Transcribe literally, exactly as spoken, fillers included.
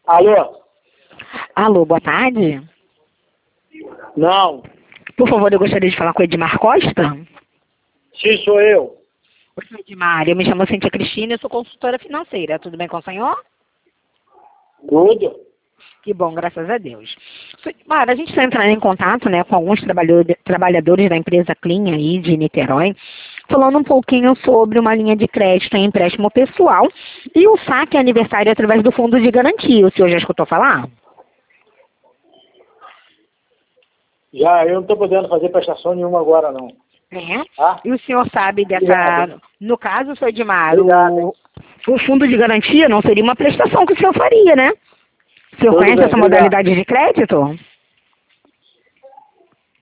Alô? Alô, boa tarde. Não. Por favor, eu gostaria de falar com o Edmar Costa. Sim, sou eu. Oi, senhor Edmar, eu me chamo Cíntia Cristina e sou consultora financeira. Tudo bem com o senhor? Tudo? Que bom, graças a Deus. Senhor Edmar, a gente está entrando em contato, né, com alguns trabalhador- trabalhadores da empresa Clean aí de Niterói, falando um pouquinho sobre uma linha de crédito em empréstimo pessoal e o saque aniversário através do fundo de garantia. O senhor já escutou falar? Já, eu não estou podendo fazer prestação nenhuma agora, não. É. Tá? E o senhor sabe dessa... Obrigado. No caso, senhor Edmar, Obrigado, o, o fundo de garantia não seria uma prestação que o senhor faria, né? O senhor Tudo conhece bem, essa obrigado. modalidade de crédito?